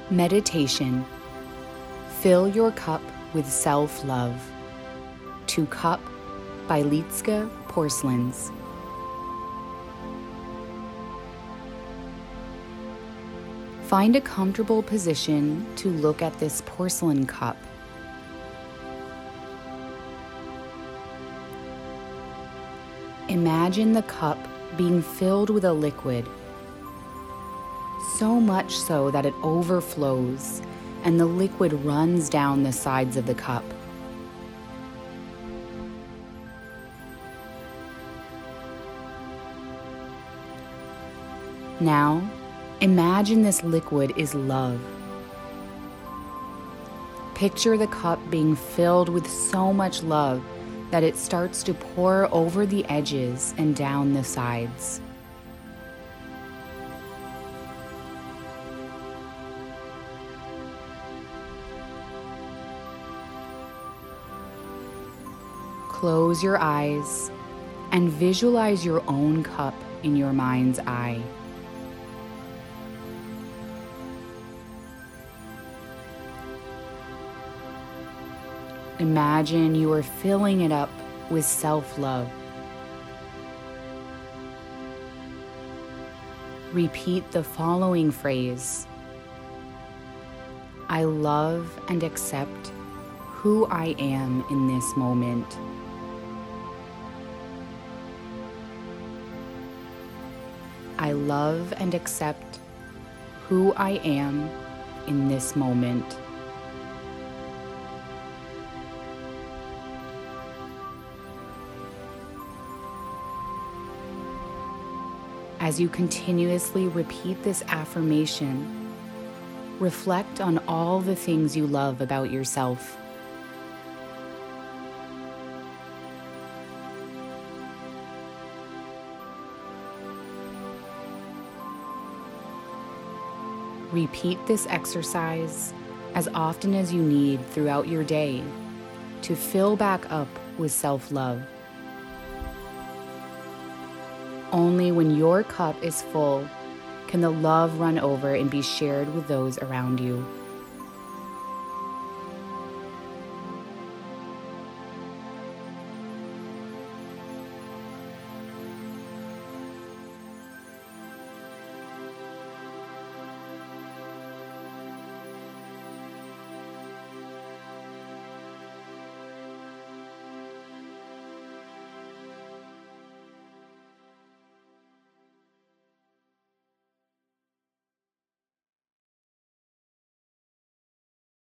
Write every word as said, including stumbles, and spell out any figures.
Meditation. Fill your cup with self-love. To Cup by Litska Porcelains. Find a comfortable position to look at this porcelain cup. Imagine the cup being filled with a liquid, so much so that it overflows and the liquid runs down the sides of the cup. Now, imagine this liquid is love. Picture the cup being filled with so much love that it starts to pour over the edges and down the sides. Close your eyes and visualize your own cup in your mind's eye. Imagine you are filling it up with self-love. Repeat the following phrase: I love and accept who I am in this moment. I love and accept who I am in this moment. As you continuously repeat this affirmation, reflect on all the things you love about yourself. Repeat this exercise as often as you need throughout your day to fill back up with self-love. Only when your cup is full can the love run over and be shared with those around you.